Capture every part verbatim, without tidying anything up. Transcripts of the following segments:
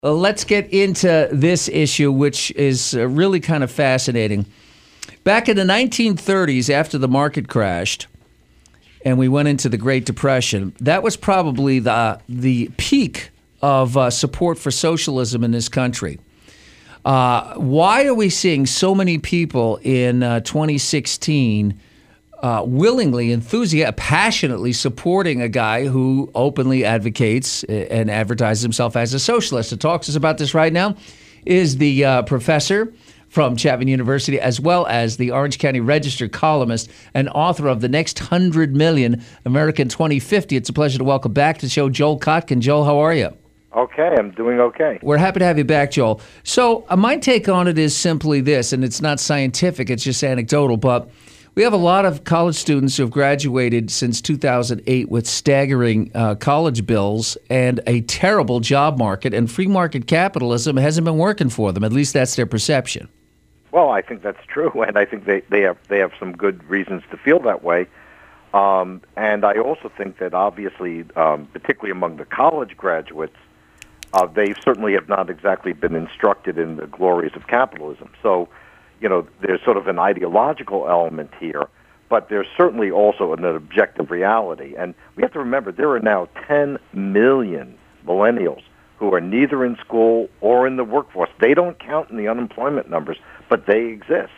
Uh, let's get into this issue, which is uh, really kind of fascinating. Back in the nineteen thirties, after the market crashed and we went into the Great Depression, that was probably the the peak of uh, support for socialism in this country. Uh, why are we seeing so many people in uh, twenty sixteen uh, willingly, enthusiastically, passionately supporting a guy who openly advocates and advertises himself as a socialist? To talk to us about this right now is the uh, professor from Chapman University, as well as the Orange County Register columnist and author of The Next Hundred Million, American twenty fifty. It's a pleasure to welcome back to the show Joel Kotkin. Joel, how are you? Okay, I'm doing okay. We're happy to have you back, Joel. So uh, my take on it is simply this, and it's not scientific, it's just anecdotal, but we have a lot of college students who have graduated since two thousand eight with staggering uh, college bills and a terrible job market, and free market capitalism hasn't been working for them. At least that's their perception. Well, I think that's true, and I think they, they have they have some good reasons to feel that way. Um, and I also think that obviously, um, particularly among the college graduates, uh, they certainly have not exactly been instructed in the glories of capitalism. So, you know, there's sort of an ideological element here, but there's certainly also an objective reality. And we have to remember there are now ten million millennials who are neither in school or in the workforce. They don't count in the unemployment numbers, but they exist.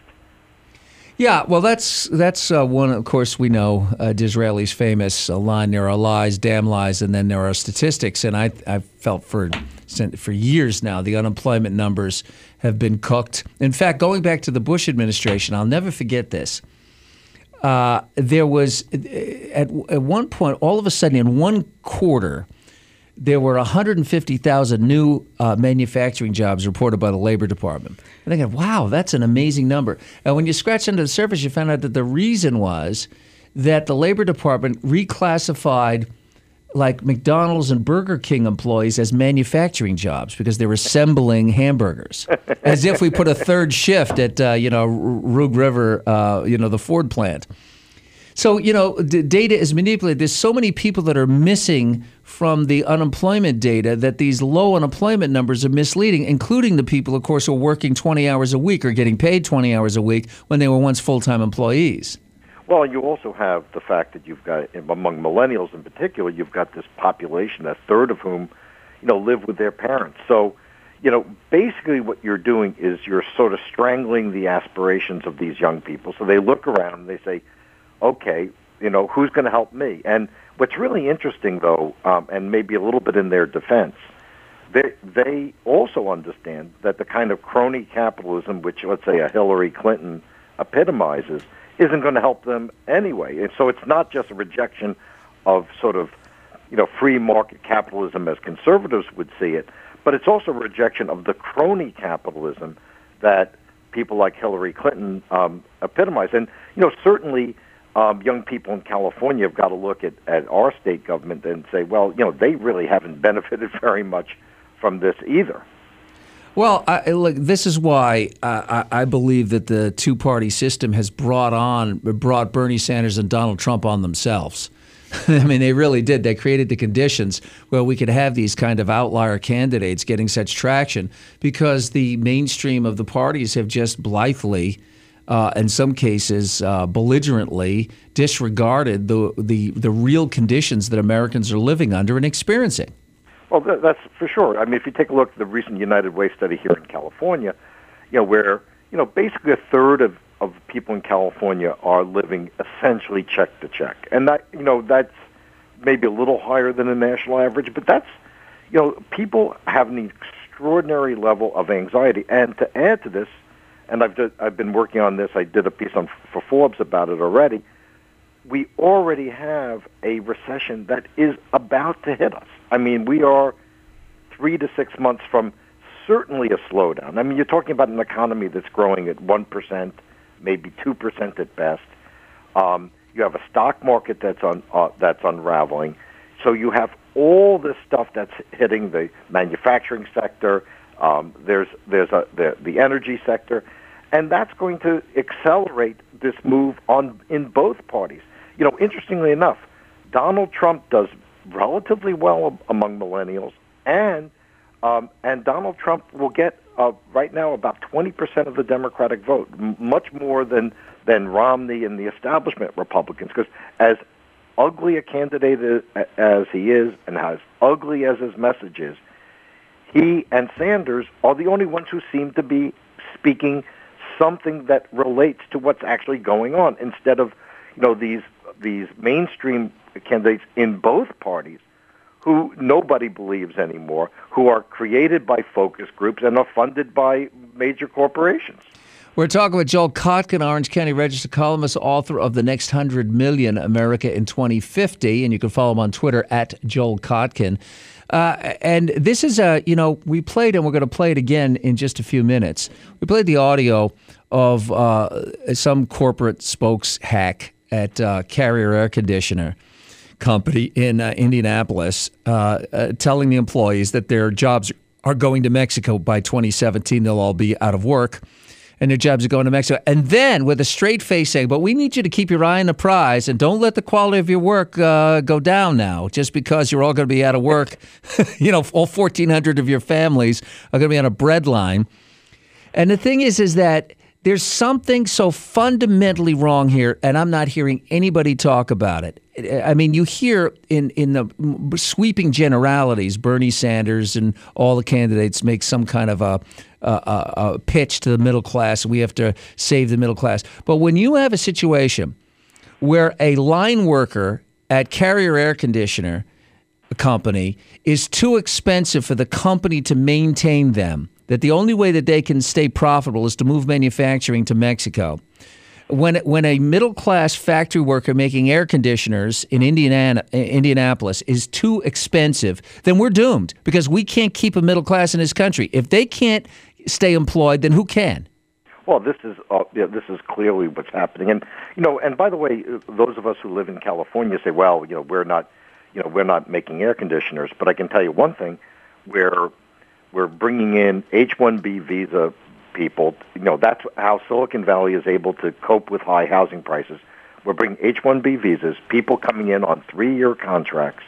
Yeah, well, that's that's uh, one, of course, we know uh, Disraeli's famous uh, line, there are lies, damn lies, and then there are statistics. And I, I've felt for for years now the unemployment numbers have been cooked. In fact, going back to the Bush administration, I'll never forget this. Uh, there was, at, at one point, all of a sudden, in one quarter, there were one hundred fifty thousand new uh, manufacturing jobs reported by the Labor Department. And I go, wow, that's an amazing number. And when you scratch under the surface, you found out that the reason was that the Labor Department reclassified like McDonald's and Burger King employees as manufacturing jobs because they were assembling hamburgers, as if we put a third shift at, uh, you know, Rogue River, uh, you know, the Ford plant. So, you know, the data is manipulated. There's so many people that are missing from the unemployment data that these low unemployment numbers are misleading, including the people, of course, who are working twenty hours a week or getting paid twenty hours a week when they were once full-time employees. Well, you also have the fact that you've got, among millennials in particular, you've got this population, a third of whom, you know, live with their parents. So, you know, basically what you're doing is you're sort of strangling the aspirations of these young people. So they look around and they say, okay, you know, who's going to help me? And what's really interesting, though, um, and maybe a little bit in their defense, they, they also understand that the kind of crony capitalism, which, let's say, a Hillary Clinton epitomizes, isn't going to help them anyway. And so it's not just a rejection of sort of, you know, free market capitalism as conservatives would see it, but it's also a rejection of the crony capitalism that people like Hillary Clinton um, epitomize. And, you know, certainly um, young people in California have got to look at, at our state government and say, well, you know, they really haven't benefited very much from this either. Well, I, look, this is why uh, I, I believe that the two-party system has brought on, brought Bernie Sanders and Donald Trump on themselves. I mean, they really did. They created the conditions where we could have these kind of outlier candidates getting such traction because the mainstream of the parties have just blithely, uh, in some cases uh, belligerently, disregarded the, the, the real conditions that Americans are living under and experiencing. Well, that's for sure. I mean, if you take a look at the recent United Way study here in California, you know, where, you know, basically a third of, of people in California are living essentially check to check. And that, you know, that's maybe a little higher than the national average, but that's, you know, people have an extraordinary level of anxiety. And to add to this, and I've just, I've been working on this, I did a piece on for Forbes about it already, we already have a recession that is about to hit us. I mean, we are three to six months from certainly a slowdown. I mean, you're talking about an economy that's growing at one percent, maybe two percent at best. Um, you have a stock market that's un, uh, that's unraveling. So you have all this stuff that's hitting the manufacturing sector. Um, there's there's a, the, the energy sector. And that's going to accelerate this move on in both parties. You know, interestingly enough, Donald Trump does relatively well among millennials, and Um, and Donald Trump will get, uh, right now, about twenty percent of the Democratic vote, m- much more than, than Romney and the establishment Republicans, because as ugly a candidate as he is and as ugly as his message is, he and Sanders are the only ones who seem to be speaking something that relates to what's actually going on, instead of, you know, these these mainstream candidates in both parties who nobody believes anymore, who are created by focus groups and are funded by major corporations. We're talking with Joel Kotkin, Orange County Register columnist, author of The Next Hundred Million, America in twenty fifty, and you can follow him on Twitter at Joel Kotkin. Uh, and this is a, you know, we played, and we're going to play it again in just a few minutes. We played the audio of uh, some corporate spokes hack at uh, Carrier Air Conditioner Company in uh, Indianapolis, uh, uh, telling the employees that their jobs are going to Mexico by twenty seventeen. They'll all be out of work, and their jobs are going to Mexico. And then with a straight face saying, but we need you to keep your eye on the prize and don't let the quality of your work uh, go down now just because you're all going to be out of work. You know, all fourteen hundred of your families are going to be on a bread line. And the thing is, is that there's something so fundamentally wrong here, and I'm not hearing anybody talk about it. I mean, you hear in, in the sweeping generalities, Bernie Sanders and all the candidates make some kind of a, a, a pitch to the middle class. We have to save the middle class. But when you have a situation where a line worker at Carrier Air Conditioner Company is too expensive for the company to maintain them, that the only way that they can stay profitable is to move manufacturing to Mexico. When when a middle-class factory worker making air conditioners in Indiana, Indianapolis is too expensive, then we're doomed because we can't keep a middle class in this country. If they can't stay employed, then who can? Well, this is uh, yeah, this is clearly what's happening. And you know, and by the way, those of us who live in California say, well, you know, we're not, you know, we're not making air conditioners. But I can tell you one thing: we're we're bringing in H one B visa people. You know, that's how Silicon Valley is able to cope with high housing prices. We're bringing H one B visas, people coming in on three-year contracts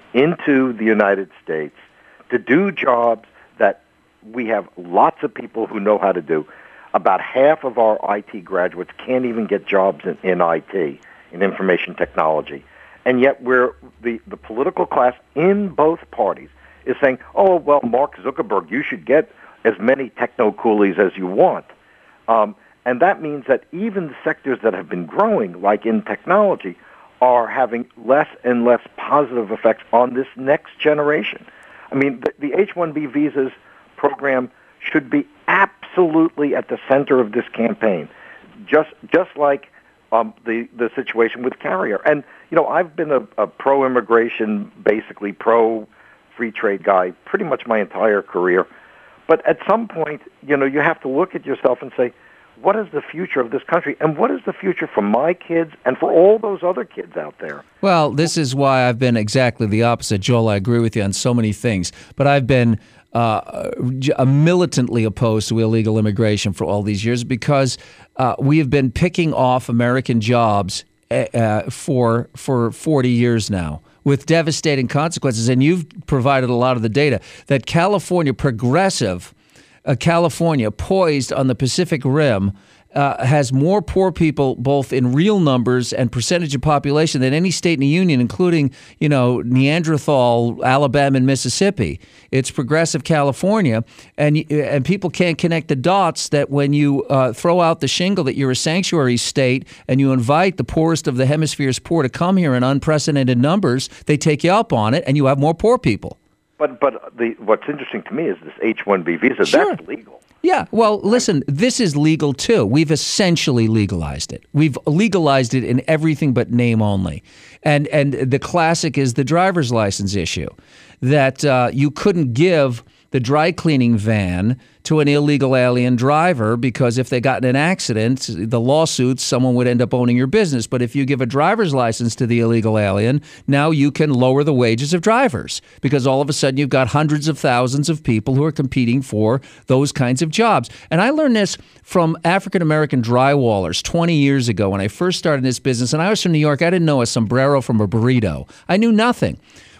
into the United States to do jobs that we have lots of people who know how to do. About half of our I T graduates can't even get jobs in, in I T, in information technology. And yet we're the, the political class in both parties is saying, oh, well, Mark Zuckerberg, you should get as many techno coolies as you want. Um, and that means that even the sectors that have been growing, like in technology, are having less and less positive effects on this next generation. I mean, the, the H one B visas program should be absolutely at the center of this campaign, just just like um, the, the situation with Carrier. And, you know, I've been a, a pro-immigration, basically pro-free trade guy pretty much my entire career. But at some point, you know, you have to look at yourself and say, what is the future of this country? And what is the future for my kids and for all those other kids out there? Well, this is why I've been exactly the opposite, Joel. I agree with you on so many things. But I've been uh, militantly opposed to illegal immigration for all these years because uh, we have been picking off American jobs uh, for for forty years now, with devastating consequences. And you've provided a lot of the data that California, progressive uh, California, poised on the Pacific Rim, uh, has more poor people, both in real numbers and percentage of population, than any state in the union, including, you know, Neanderthal, Alabama, and Mississippi. It's progressive California, and and people can't connect the dots that when you uh, throw out the shingle that you're a sanctuary state and you invite the poorest of the hemisphere's poor to come here in unprecedented numbers, they take you up on it, and you have more poor people. But but the what's interesting to me is this H one B visa. Sure. That's legal. Yeah, well, listen, this is legal too. We've essentially legalized it. We've legalized it in everything but name only. And and the classic is the driver's license issue, that uh, you couldn't give the dry cleaning van to an illegal alien driver because if they got in an accident, the lawsuits, someone would end up owning your business. But if you give a driver's license to the illegal alien, now you can lower the wages of drivers because all of a sudden you've got hundreds of thousands of people who are competing for those kinds of jobs. And I learned this from African-American drywallers twenty years ago when I first started this business. And I was from New York. I didn't know a sombrero from a burrito. I knew nothing.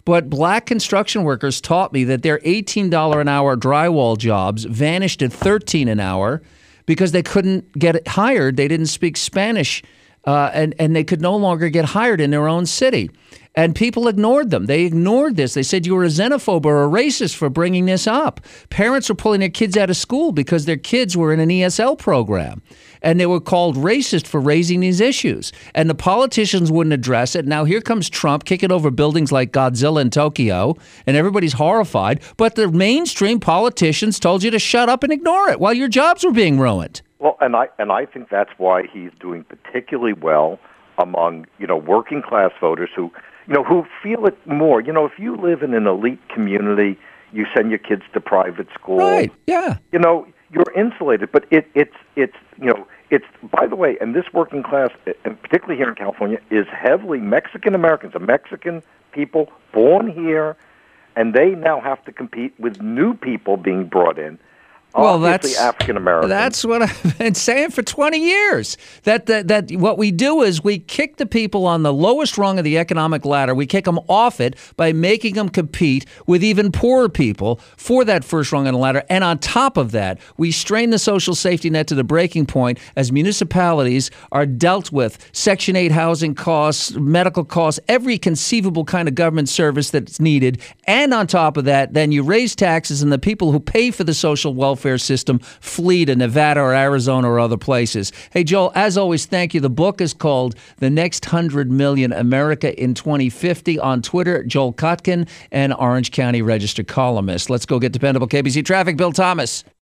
But black construction workers taught me that their eighteen dollars an hour drywall jobs vanished at thirteen dollars an hour because they couldn't get hired. They didn't speak Spanish, uh, and, and they could no longer get hired in their own city. And people ignored them. They ignored this. They said you were a xenophobe or a racist for bringing this up. Parents were pulling their kids out of school because their kids were in an E S L program. And they were called racist for raising these issues. And the politicians wouldn't address it. Now here comes Trump kicking over buildings like Godzilla in Tokyo, and everybody's horrified. But the mainstream politicians told you to shut up and ignore it while your jobs were being ruined. Well, and I and I think that's why he's doing particularly well among, you know, working class voters who, you know, who feel it more. You know, if you live in an elite community, you send your kids to private school. Right, yeah. You know, you're insulated, but it, it's, it's, you know, it's, by the way, and this working class, and particularly here in California, is heavily Mexican Americans, a Mexican people born here, and they now have to compete with new people being brought in. Well, Obviously that's African American. That's what I've been saying for twenty years. That, that that what we do is we kick the people on the lowest rung of the economic ladder. We kick them off it by making them compete with even poorer people for that first rung on the ladder. And on top of that, we strain the social safety net to the breaking point as municipalities are dealt with Section eight housing costs, medical costs, every conceivable kind of government service that's needed. And on top of that, then you raise taxes, and the people who pay for the social welfare system flee to Nevada or Arizona or other places. Hey, Joel, as always, thank you. The book is called The Next Hundred Million America in twenty fifty. On Twitter, Joel Kotkin, and Orange County Register columnist. Let's go get dependable K B C traffic. Bill Thomas.